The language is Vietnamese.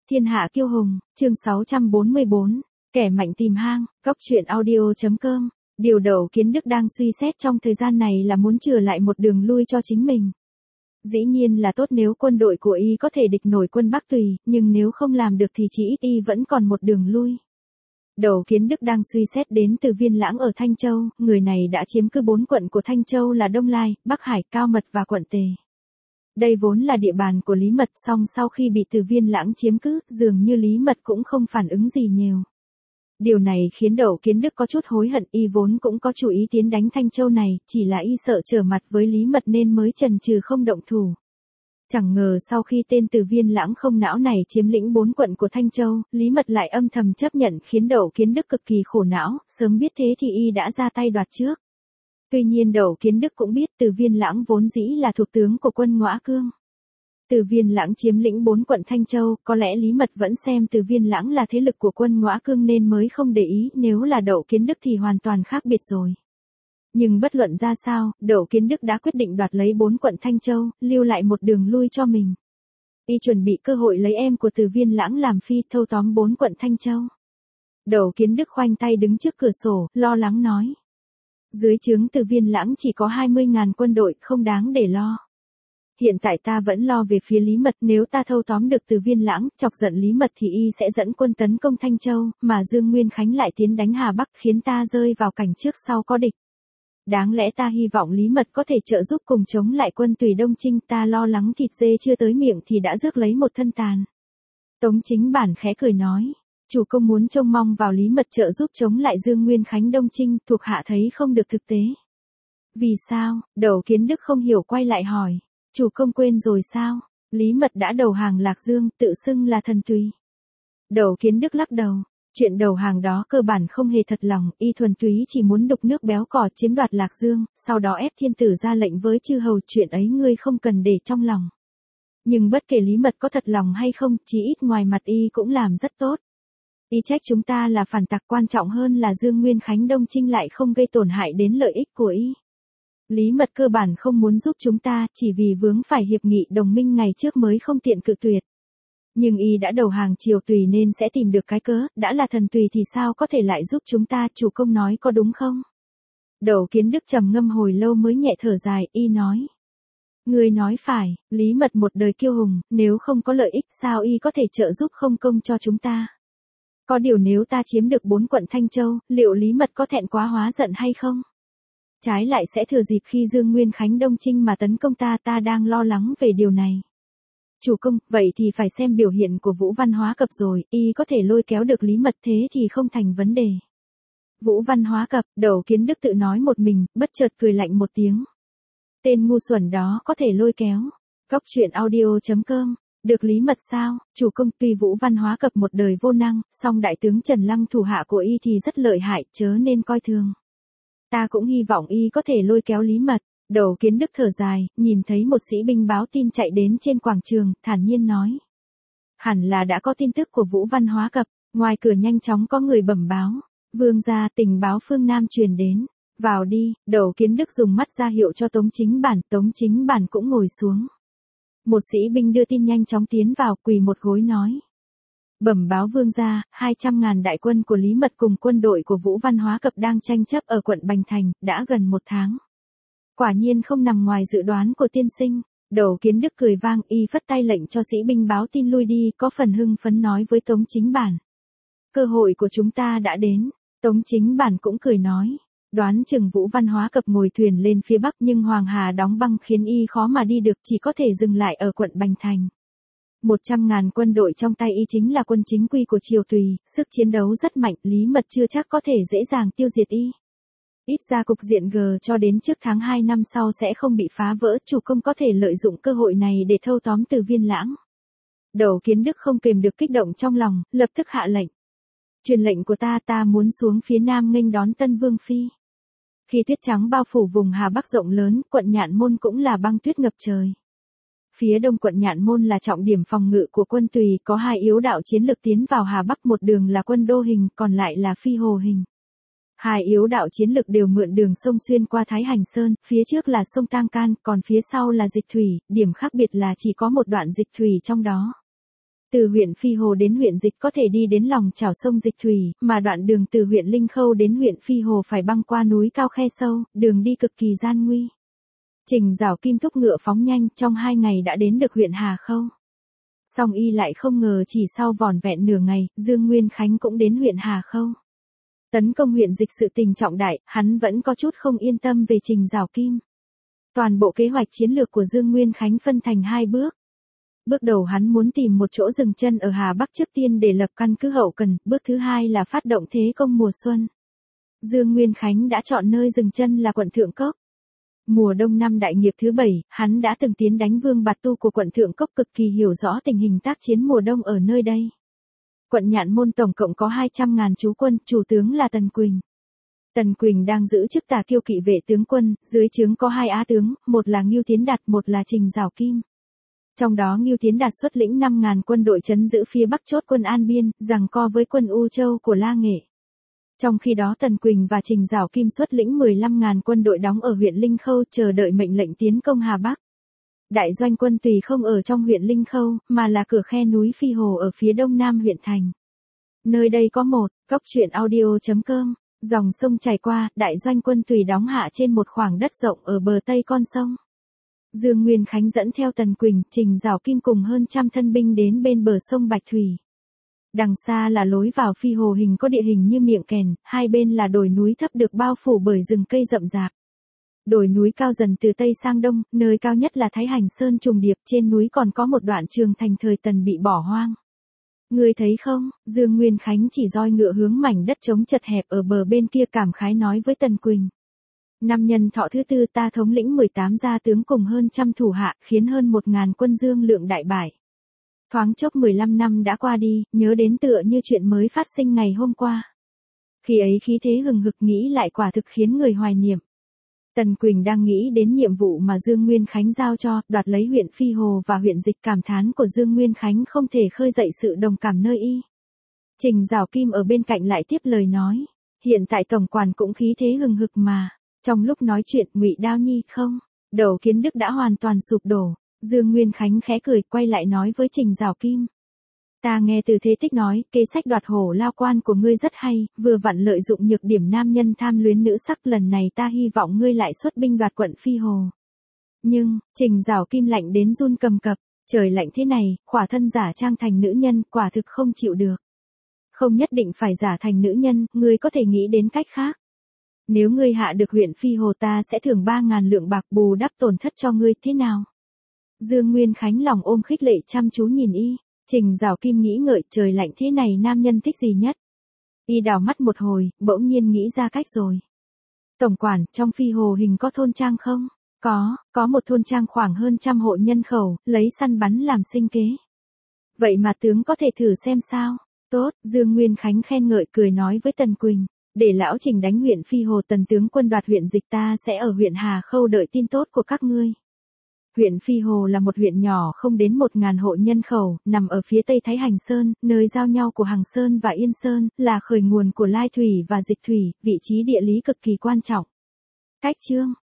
Thiên hạ kiêu hùng, chương 644, kẻ mạnh tìm hang, góc truyện audio.com. Điều Đậu Kiến Đức đang suy xét trong thời gian này là muốn chừa lại một đường lui cho chính mình. Dĩ nhiên là tốt nếu quân đội của y có thể địch nổi quân Bắc Tùy, nhưng nếu không làm được thì chỉ ít y vẫn còn một đường lui. Đậu Kiến Đức đang suy xét đến Từ Viên Lãng ở Thanh Châu, người này đã chiếm cứ 4 quận của Thanh Châu là Đông Lai, Bắc Hải, Cao Mật và quận Tề. Đây vốn là địa bàn của Lý Mật, song sau khi bị Từ Viên Lãng chiếm cứ, dường như Lý Mật cũng không phản ứng gì nhiều. Điều này khiến Đậu Kiến Đức có chút hối hận, y vốn cũng có chủ ý tiến đánh Thanh Châu này, chỉ là y sợ trở mặt với Lý Mật nên mới chần chừ không động thủ. Chẳng ngờ sau khi tên Từ Viên Lãng không não này chiếm lĩnh 4 quận của Thanh Châu, Lý Mật lại âm thầm chấp nhận, khiến Đậu Kiến Đức cực kỳ khổ não, sớm biết thế thì y đã ra tay đoạt trước. Tuy nhiên Đậu Kiến Đức cũng biết Từ Viên Lãng vốn dĩ là thuộc tướng của quân Ngõa Cương. Từ Viên Lãng chiếm lĩnh 4 quận Thanh Châu, có lẽ Lý Mật vẫn xem Từ Viên Lãng là thế lực của quân Ngõa Cương nên mới không để ý, nếu là Đậu Kiến Đức thì hoàn toàn khác biệt rồi. Nhưng bất luận ra sao, Đậu Kiến Đức đã quyết định đoạt lấy 4 quận Thanh Châu, lưu lại một đường lui cho mình. Y chuẩn bị cơ hội lấy em của Từ Viên Lãng làm phi, thâu tóm 4 quận Thanh Châu. Đậu Kiến Đức khoanh tay đứng trước cửa sổ, lo lắng nói. Dưới trướng Từ Viên Lãng chỉ có 20.000 quân đội, không đáng để lo. Hiện tại ta vẫn lo về phía Lý Mật, nếu ta thâu tóm được Từ Viên Lãng, chọc giận Lý Mật thì y sẽ dẫn quân tấn công Thanh Châu, mà Dương Nguyên Khánh lại tiến đánh Hà Bắc, khiến ta rơi vào cảnh trước sau có địch. Đáng lẽ ta hy vọng Lý Mật có thể trợ giúp cùng chống lại quân Tùy Đông Chinh, ta lo lắng thịt dê chưa tới miệng thì đã rước lấy một thân tàn. Tống Chính Bản khẽ cười nói, chủ công muốn trông mong vào Lý Mật trợ giúp chống lại Dương Nguyên Khánh Đông Chinh, thuộc hạ thấy không được thực tế. Vì sao? Đậu Kiến Đức không hiểu quay lại hỏi, chủ công quên rồi sao? Lý Mật đã đầu hàng Lạc Dương, tự xưng là thần Tùy. Đậu Kiến Đức lắc đầu. Chuyện đầu hàng đó cơ bản không hề thật lòng, y thuần túy chỉ muốn đục nước béo cò chiếm đoạt Lạc Dương, sau đó ép thiên tử ra lệnh với chư hầu, chuyện ấy ngươi không cần để trong lòng. Nhưng bất kể Lý Mật có thật lòng hay không, chí ít ngoài mặt y cũng làm rất tốt. Y trách chúng ta là phản tặc, quan trọng hơn là Dương Nguyên Khánh Đông Chinh lại không gây tổn hại đến lợi ích của y. Lý Mật cơ bản không muốn giúp chúng ta, chỉ vì vướng phải hiệp nghị đồng minh ngày trước mới không tiện cự tuyệt. Nhưng y đã đầu hàng Triều Tùy nên sẽ tìm được cái cớ, đã là thần Tùy thì sao có thể lại giúp chúng ta, chủ công nói có đúng không? Đậu Kiến Đức trầm ngâm hồi lâu mới nhẹ thở dài, y nói. Người nói phải, Lý Mật một đời kiêu hùng, nếu không có lợi ích sao y có thể trợ giúp không công cho chúng ta? Có điều nếu ta chiếm được 4 quận Thanh Châu, liệu Lý Mật có thẹn quá hóa giận hay không? Trái lại sẽ thừa dịp khi Dương Nguyên Khánh Đông Chinh mà tấn công ta, ta đang lo lắng về điều này. Chủ công, vậy thì phải xem biểu hiện của Vũ Văn Hóa Cập rồi, y có thể lôi kéo được Lý Mật thế thì không thành vấn đề. Vũ Văn Hóa Cập, Đậu Kiến Đức tự nói một mình, bất chợt cười lạnh một tiếng. Tên ngu xuẩn đó có thể lôi kéo. Góc truyện audio.com. Được Lý Mật sao? Chủ công, tuy Vũ Văn Hóa Cập một đời vô năng, song đại tướng Trần Lăng thủ hạ của y thì rất lợi hại, chớ nên coi thường. Ta cũng hy vọng y có thể lôi kéo Lý Mật. Đậu Kiến Đức thở dài, nhìn thấy một sĩ binh báo tin chạy đến trên quảng trường, thản nhiên nói. Hẳn là đã có tin tức của Vũ Văn Hóa Cập, ngoài cửa nhanh chóng có người bẩm báo. Vương gia, tình báo phương Nam truyền đến. Vào đi, Đậu Kiến Đức dùng mắt ra hiệu cho Tống Chính Bản cũng ngồi xuống. Một sĩ binh đưa tin nhanh chóng tiến vào, quỳ một gối nói. Bẩm báo vương gia, 200.000 đại quân của Lý Mật cùng quân đội của Vũ Văn Hóa Cập đang tranh chấp ở quận Bành Thành, đã gần 1 tháng. Quả nhiên không nằm ngoài dự đoán của tiên sinh. Đậu Kiến Đức cười vang, y phất tay lệnh cho sĩ binh báo tin lui đi, có phần hưng phấn nói với Tống Chính Bản. Cơ hội của chúng ta đã đến. Tống Chính Bản cũng cười nói. Đoán chừng Vũ Văn Hóa Cập ngồi thuyền lên phía Bắc nhưng Hoàng Hà đóng băng khiến y khó mà đi được, chỉ có thể dừng lại ở quận Bành Thành. 100.000 quân đội trong tay y chính là quân chính quy của Triều Tùy, sức chiến đấu rất mạnh, Lý Mật chưa chắc có thể dễ dàng tiêu diệt y. Ít ra cục diện G cho đến trước tháng 2 năm sau sẽ không bị phá vỡ, chủ công có thể lợi dụng cơ hội này để thâu tóm Từ Viên Lãng. Đậu Kiến Đức không kềm được kích động trong lòng, lập tức hạ lệnh. Truyền lệnh của ta muốn xuống phía Nam nghênh đón Tân Vương Phi. Khi tuyết trắng bao phủ vùng Hà Bắc rộng lớn, quận Nhạn Môn cũng là băng tuyết ngập trời. Phía đông quận Nhạn Môn là trọng điểm phòng ngự của quân Tùy, có 2 yếu đạo chiến lược tiến vào Hà Bắc, một đường là quân Đô Hình, còn lại là Phi Hồ Hình. 2 yếu đạo chiến lược đều mượn đường sông xuyên qua Thái Hành Sơn, phía trước là sông Tang Can, còn phía sau là dịch thủy, điểm khác biệt là chỉ có một đoạn dịch thủy trong đó. Từ huyện Phi Hồ đến huyện Dịch có thể đi đến lòng chảo sông Dịch Thủy, mà đoạn đường từ huyện Linh Khâu đến huyện Phi Hồ phải băng qua núi cao khe sâu, đường đi cực kỳ gian nguy. Trình Giảo Kim thúc ngựa phóng nhanh, trong 2 ngày đã đến được huyện Hà Khâu. Song y lại không ngờ chỉ sau vỏn vẹn nửa ngày, Dương Nguyên Khánh cũng đến huyện Hà Khâu. Tấn công huyện Dịch sự tình trọng đại, hắn vẫn có chút không yên tâm về Trình Giảo Kim. Toàn bộ kế hoạch chiến lược của Dương Nguyên Khánh phân thành 2 bước. Bước đầu hắn muốn tìm một chỗ dừng chân ở Hà Bắc trước tiên để lập căn cứ hậu cần, bước thứ 2 là phát động thế công mùa xuân. Dương Nguyên Khánh đã chọn nơi dừng chân là quận Thượng Cốc. Mùa đông năm đại nghiệp thứ 7, hắn đã từng tiến đánh Vương Bạt Tu của quận Thượng Cốc, cực kỳ hiểu rõ tình hình tác chiến mùa đông ở nơi đây. Quận Nhạn Môn tổng cộng có 200.000 trú quân, chủ tướng là Tần Quỳnh. Tần Quỳnh đang giữ chức Tả Kiêu Kỵ vệ tướng quân, dưới trướng có 2 á tướng, một là Ngưu Tiến Đạt, một là Trình Giảo Kim. Trong đó Ngưu Tiến Đạt xuất lĩnh 5.000 quân đội trấn giữ phía Bắc chốt quân An Biên, giằng co với quân U Châu của La Nghệ. Trong khi đó Tần Quỳnh và Trình Giảo Kim xuất lĩnh 15.000 quân đội đóng ở huyện Linh Khâu chờ đợi mệnh lệnh tiến công Hà Bắc. Đại doanh quân Tùy không ở trong huyện Linh Khâu, mà là cửa khe núi Phi Hồ ở phía đông nam huyện thành. Nơi đây có một, góc truyện audio.com, dòng sông chảy qua, đại doanh quân Tùy đóng hạ trên một khoảng đất rộng ở bờ tây con sông. Dương Nguyên Khánh dẫn theo Tần Quỳnh, Trình Giảo Kim cùng hơn trăm thân binh đến bên bờ sông Bạch Thủy. Đằng xa là lối vào Phi Hồ hình có địa hình như miệng kèn, hai bên là đồi núi thấp được bao phủ bởi rừng cây rậm rạp. Đồi núi cao dần từ Tây sang Đông, nơi cao nhất là Thái Hành Sơn trùng điệp, trên núi còn có một đoạn trường thành thời Tần bị bỏ hoang. Ngươi thấy không, Dương Nguyên Khánh chỉ roi ngựa hướng mảnh đất trống chật hẹp ở bờ bên kia cảm khái nói với Tần Quỳnh. Năm Nhân Thọ thứ 4 ta thống lĩnh 18 gia tướng cùng hơn trăm thủ hạ, khiến hơn 1.000 quân Dương lượng đại bại. Thoáng chốc 15 năm đã qua đi, nhớ đến tựa như chuyện mới phát sinh ngày hôm qua. Khi ấy khí thế hừng hực nghĩ lại quả thực khiến người hoài niệm. Tần Quỳnh đang nghĩ đến nhiệm vụ mà Dương Nguyên Khánh giao cho, đoạt lấy huyện Phi Hồ và huyện Dịch, cảm thán của Dương Nguyên Khánh không thể khơi dậy sự đồng cảm nơi y. Trình Giảo Kim ở bên cạnh lại tiếp lời nói, hiện tại tổng quản cũng khí thế hừng hực mà. Trong lúc nói chuyện, Ngụy Đao Nhi không, Đầu Kiến Đức đã hoàn toàn sụp đổ. Dương Nguyên Khánh khẽ cười, quay lại nói với Trình Giảo Kim. Ta nghe Từ Thế Tích nói, kế sách đoạt Hổ Lao Quan của ngươi rất hay, vừa vặn lợi dụng nhược điểm nam nhân tham luyến nữ sắc, lần này ta hy vọng ngươi lại xuất binh đoạt quận Phi Hồ. Nhưng, Trình Giảo Kim lạnh đến run cầm cập, trời lạnh thế này, khỏa thân giả trang thành nữ nhân, quả thực không chịu được. Không nhất định phải giả thành nữ nhân, ngươi có thể nghĩ đến cách khác. Nếu ngươi hạ được huyện Phi Hồ ta sẽ thưởng 3.000 lượng bạc bù đắp tổn thất cho ngươi, thế nào? Dương Nguyên Khánh lòng ôm khích lệ chăm chú nhìn y. Trình Giảo Kim nghĩ ngợi, trời lạnh thế này nam nhân thích gì nhất? Y đảo mắt một hồi, bỗng nhiên nghĩ ra cách rồi. Tổng quản, trong Phi Hồ hình có thôn trang không? Có một thôn trang khoảng hơn 100 hộ nhân khẩu, lấy săn bắn làm sinh kế. Vậy mà tướng có thể thử xem sao? Tốt, Dương Nguyên Khánh khen ngợi cười nói với Tần Quỳnh. Để lão Trình đánh huyện Phi Hồ, Tần tướng quân đoạt huyện Dịch, ta sẽ ở huyện Hà Khâu đợi tin tốt của các ngươi. Huyện Phi Hồ là một huyện nhỏ không đến 1.000 hộ nhân khẩu, nằm ở phía tây Thái Hành Sơn, nơi giao nhau của Hằng Sơn và Yên Sơn, là khởi nguồn của Lai Thủy và Dịch Thủy, vị trí địa lý cực kỳ quan trọng. Cách chương